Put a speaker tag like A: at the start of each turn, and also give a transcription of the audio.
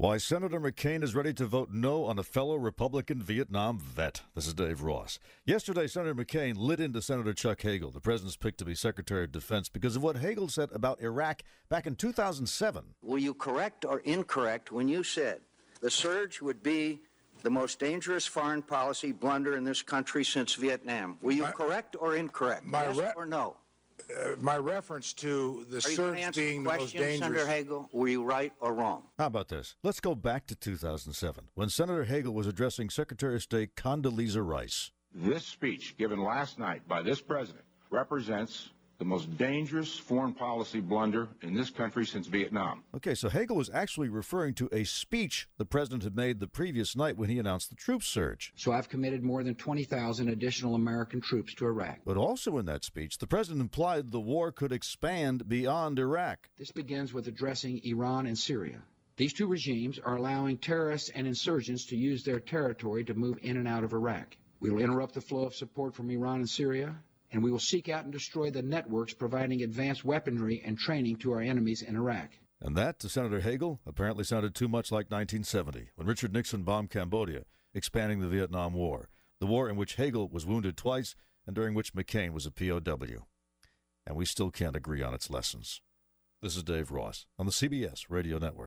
A: Why Senator McCain is ready to vote no on a fellow Republican Vietnam vet. This is Dave Ross. Yesterday, Senator McCain lit into Senator Chuck Hagel, the president's pick to be Secretary of Defense, because of what Hagel said about Iraq back in 2007.
B: Were you correct or incorrect when you said the surge would be the most dangerous foreign policy blunder in this country since Vietnam? Were you correct or incorrect? Yes or no?
C: My reference to the surge being the most dangerous.
B: Senator Hagel, were you right or wrong?
A: How about this? Let's go back to 2007, when Senator Hagel was addressing Secretary of State Condoleezza Rice.
D: This speech given last night by this president represents the most dangerous foreign policy blunder in this country since Vietnam.
A: Okay, so Hagel was actually referring to a speech the president had made the previous night when he announced the troop surge.
E: So I've committed more than 20,000 additional American troops to Iraq.
A: But also in that speech, the president implied the war could expand beyond Iraq.
E: This begins with addressing Iran and Syria. These two regimes are allowing terrorists and insurgents to use their territory to move in and out of Iraq. We will interrupt the flow of support from Iran and Syria, and we will seek out and destroy the networks providing advanced weaponry and training to our enemies in Iraq.
A: And that, to Senator Hagel, apparently sounded too much like 1970, when Richard Nixon bombed Cambodia, expanding the Vietnam War, the war in which Hagel was wounded twice and during which McCain was a POW. And we still can't agree on its lessons. This is Dave Ross on the CBS Radio Network.